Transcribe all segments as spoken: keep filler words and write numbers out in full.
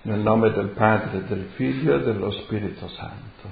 Nel nome del Padre, del Figlio e dello Spirito Santo.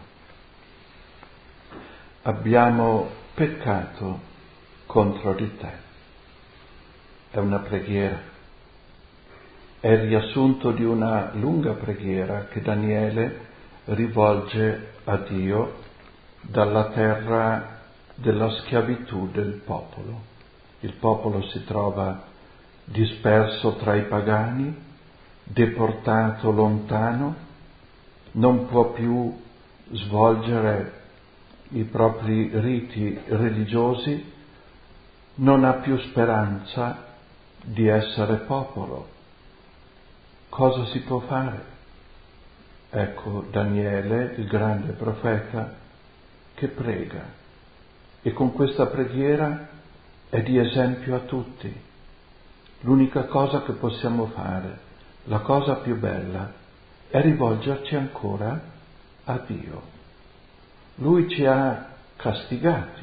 Abbiamo peccato contro di te. È una preghiera. È il riassunto di una lunga preghiera che Daniele rivolge a Dio dalla terra della schiavitù del popolo. Il popolo si trova disperso tra i pagani, deportato lontano, non può più svolgere i propri riti religiosi, non ha più speranza di essere popolo. Cosa si può fare? Ecco Daniele, il grande profeta, che prega e con questa preghiera è di esempio a tutti. L'unica cosa che possiamo fare, la cosa più bella, è rivolgerci ancora a Dio. Lui ci ha castigati,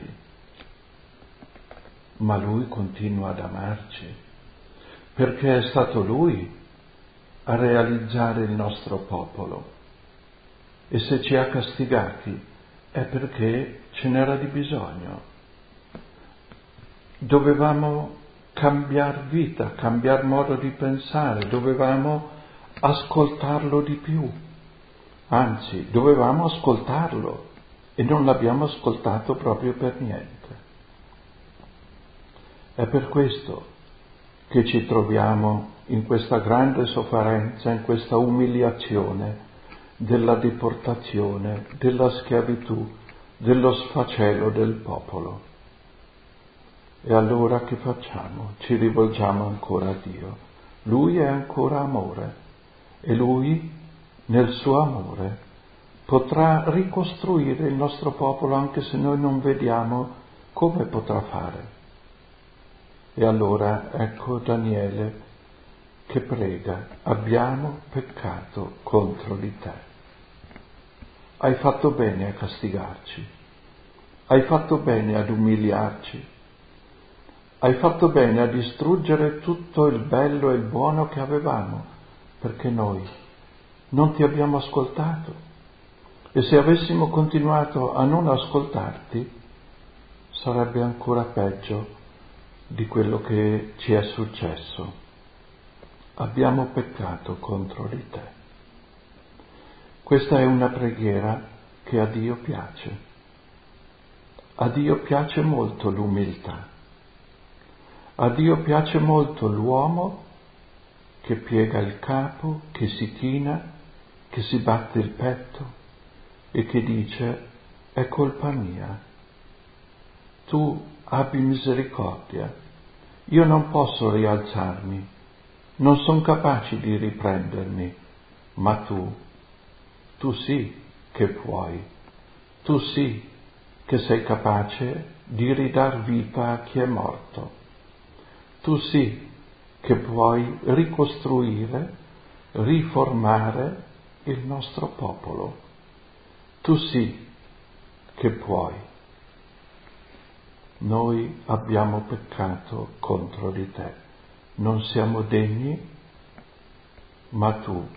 ma Lui continua ad amarci, perché è stato Lui a realizzare il nostro popolo. E se ci ha castigati è perché ce n'era di bisogno. Dovevamo cambiar vita, cambiar modo di pensare, dovevamo ascoltarlo di più. Anzi, dovevamo ascoltarlo e non l'abbiamo ascoltato proprio per niente. È per questo che ci troviamo in questa grande sofferenza, in questa umiliazione della deportazione, della schiavitù, dello sfacelo del popolo. E allora che facciamo? Ci rivolgiamo ancora a Dio. Lui è ancora amore e Lui, nel suo amore, potrà ricostruire il nostro popolo anche se noi non vediamo come potrà fare. E allora ecco Daniele che prega: abbiamo peccato contro di te. Hai fatto bene a castigarci, hai fatto bene ad umiliarci, hai fatto bene a distruggere tutto il bello e il buono che avevamo, perché noi non ti abbiamo ascoltato. E se avessimo continuato a non ascoltarti, sarebbe ancora peggio di quello che ci è successo. Abbiamo peccato contro di te. Questa è una preghiera che a Dio piace. A Dio piace molto l'umiltà. A Dio piace molto l'uomo che piega il capo, che si china, che si batte il petto e che dice: è colpa mia. Tu abbi misericordia. Io non posso rialzarmi, non sono capace di riprendermi, ma tu, tu sì che puoi, tu sì che sei capace di ridar vita a chi è morto. Tu sì che puoi ricostruire, riformare il nostro popolo. Tu sì che puoi. Noi abbiamo peccato contro di te, non siamo degni, ma tu,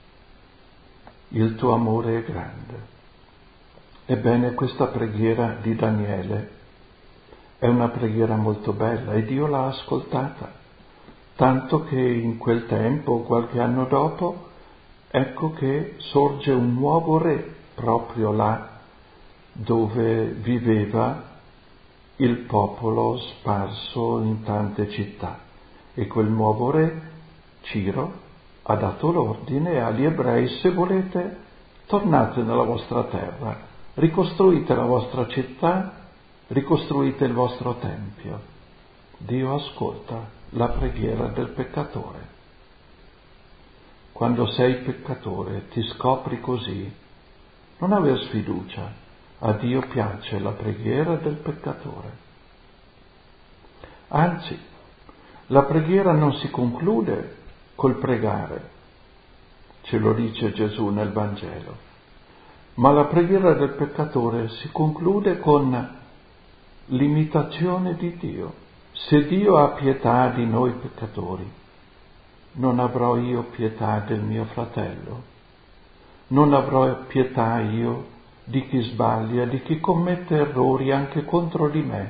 il tuo amore è grande. Ebbene, questa preghiera di Daniele è una preghiera molto bella e Dio l'ha ascoltata, tanto che in quel tempo, qualche anno dopo, ecco che sorge un nuovo re proprio là dove viveva il popolo sparso in tante città. E quel nuovo re, Ciro, ha dato l'ordine agli ebrei: se volete, tornate nella vostra terra, ricostruite la vostra città, ricostruite il vostro tempio. Dio ascolta la preghiera del peccatore. Quando sei peccatore, ti scopri così, non aver sfiducia. A Dio piace la preghiera del peccatore. Anzi, la preghiera non si conclude col pregare, ce lo dice Gesù nel Vangelo, ma la preghiera del peccatore si conclude con l'imitazione di Dio. Se Dio ha pietà di noi peccatori, non avrò io pietà del mio fratello? Non avrò pietà io di chi sbaglia, di chi commette errori anche contro di me?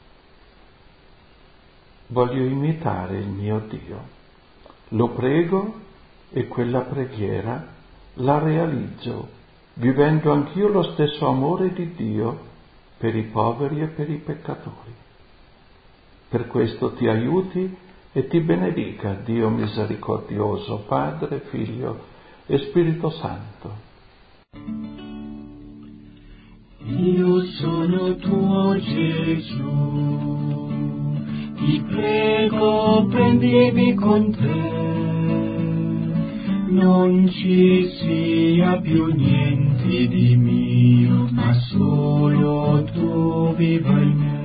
Voglio imitare il mio Dio. Lo prego e quella preghiera la realizzo, vivendo anch'io lo stesso amore di Dio per i poveri e per i peccatori. Per questo ti aiuti e ti benedica Dio misericordioso, Padre, Figlio e Spirito Santo. Io sono tuo Gesù, ti prego prendimi con te, non ci sia più niente di mio, ma solo tu viva in me.